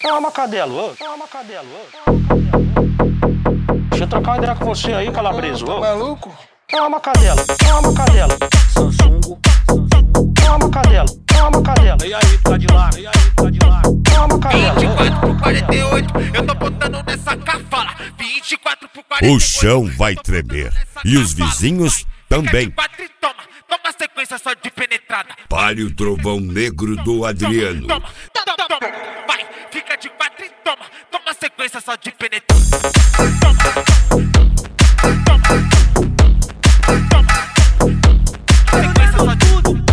Calma, cadelo, ô. Calma, cadelo, ô. Deixa eu trocar uma ideia com você aí, calabreso, ô. Maluco? Calma, cadelo, calma, cadelo. Samsungo. Calma, cadelo, calma, cadelo. E aí, tá de lado, e aí, tá de lado. Calma, cadelo. 24 por 48, eu tô botando nessa cafala. 24 por 48. O chão vai tremer e os vizinhos também. Toma sequência só de penetrada. Pare o trovão negro do Adriano. Toma, vai, fica de 4 e toma sequência só de penetrada. Sequência só de tudo.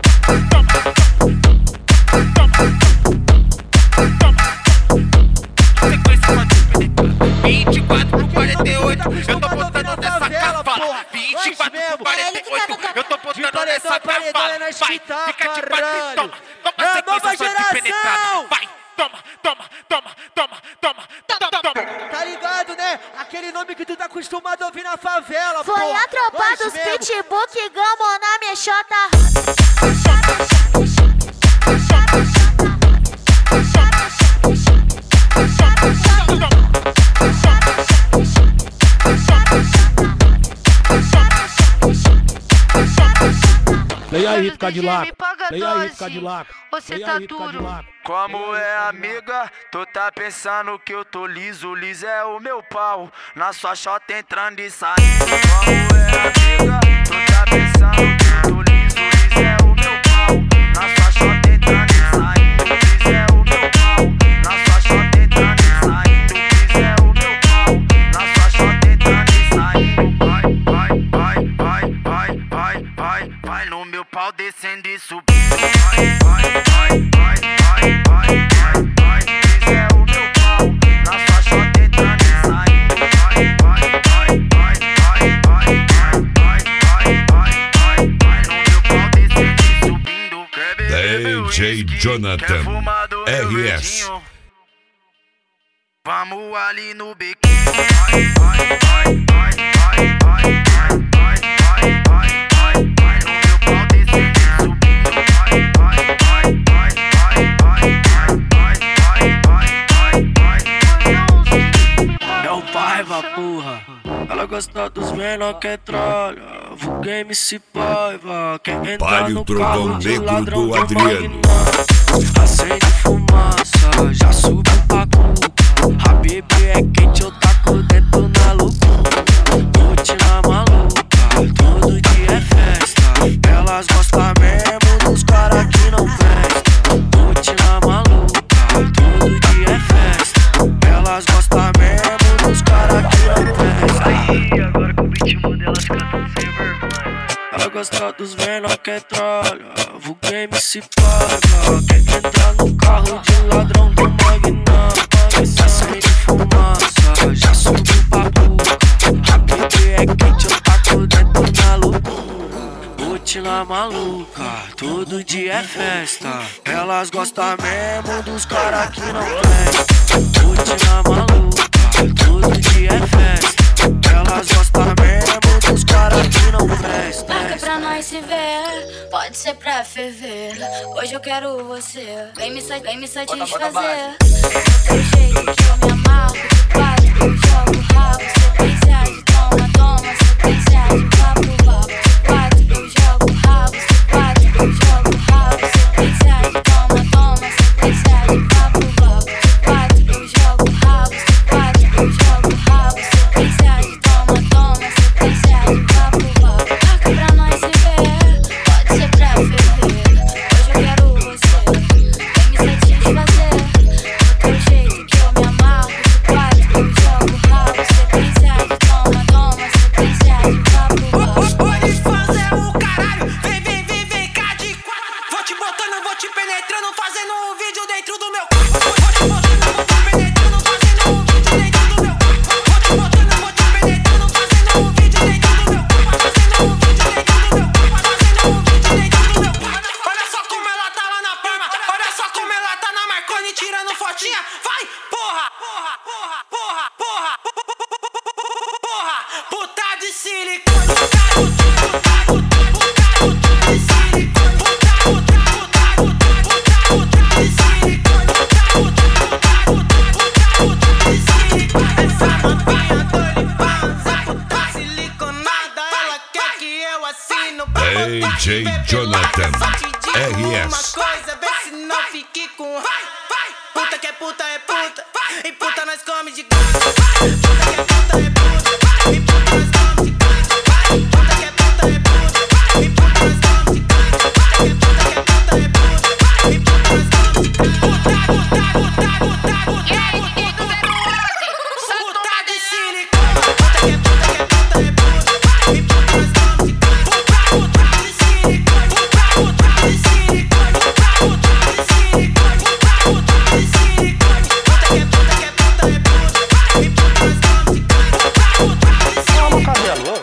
24 por 48, eu tô botando nessa cafala. 24 por 48, eu tô botando nessa cafala. Vai, fica de 4 e toma sequência só de penetrada. Vai, toma. Tá ligado, né? Aquele nome que tu tá acostumado a ouvir na favela, pô. Foi a tropa dos pitbull que gamou na minha xota. E aí, Cadillac? E aí, Cadillac? Você tá duro. Como é, amiga? Tu tá pensando que eu tô liso? Liso é o meu pau, na sua xota entrando e saindo. Como é, amiga? Tu tá pensando que eu tô liso? Liso é o meu pau, na sua xota entrando e saindo. Liso é o meu pau, na sua xota entrando e saindo. Liso é o meu pau, na sua xota entrando e saindo. Vai no meu pau descendo e subindo. Vai. Isso é o meu pau, na sua xota entrando e saindo. Vai no meu pau descendo e subindo. Quer beber meu DJ whisky? Jonathan, Quer fumar do meu RS. verdinho? Vamos ali no bequinho. Vai no meu pau descendo e subindo. É o Paiva, porra. Ela gosta dos menor que trolha. Vulga MC Paiva. Quer entrar Pare o no trovão carro de negro ladrão do Adriano. Acende fumaça, já subiu pra cuca. A bebê é quente, eu taco dentro na loucura. Rotina maluca, todo dia é festa. Elas gostam mesmo dos caras que não prestam. Rotina maluca, todo dia é festa. Elas gostam mesmo dos caras que não prestam. Aí, agora com o ritmo delas cantam sem vergonha. Ela gosta dos menor que trolha. Vulga MC Paiva. Quer entrar no carro de ladrão do Magnum. Acende fumaça, já subiu pra boca. A bebê é quente, eu taco dentro na loucura. Rotina maluca, todo dia é festa. Elas gostam mesmo dos caras que não prestam. Rotina maluca, todo dia é festa. Elas gostam mesmo dos caras que não prestam. Marca pra nós se ver, pode ser pra ferver. Hoje eu quero você, vem me satisfazer. Do jeito que eu me amarro, de quatro eu jogo rabo. Sequência de toma, sequência de vapo. De quatro eu jogo rabo, de quatro eu jogo rabo. Sequência de toma, sequência de vapo. De quatro eu jogo rabo, de quatro eu jogo rabo. Sequência de toma, sequência de vapo. Marca pra nós se ver, pode ser pra ferver. Hoje eu quero você, vem me satisfazer. Do teu jeito que eu me amarro, de quatro eu jogo rabo. Sequência de toma, sequência de vapo. Pode fazer o caralho, vem cá de quatro. Vou te botando, vou te penetrando, fazendo um vídeo dentro do meu quarto. Vou te botando, vou te penetrando, fazendo um vídeo dentro do meu quarto. Vou te botando, vou te penetrando, fazendo um vídeo dentro do meu quarto. Fazendo um vídeo dentro do meu quarto, fazendo um vídeo dentro do meu quarto. Olha só como ela tá lá na palma, olha só como ela tá na Marconi tirando fotinha. Vai, porra, puta de silicone. coisa, vê se não fique com. Puta que é puta, e puta nós come de